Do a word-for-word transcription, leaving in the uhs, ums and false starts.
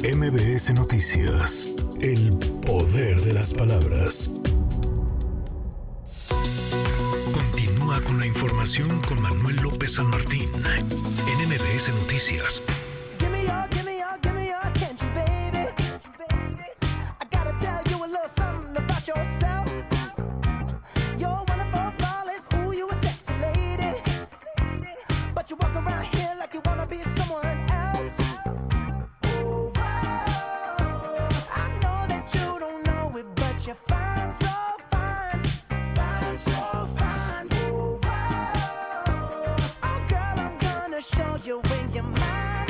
M B S Noticias, el poder de las palabras. Continúa con la información con Manuel López San Martín en M B S Noticias.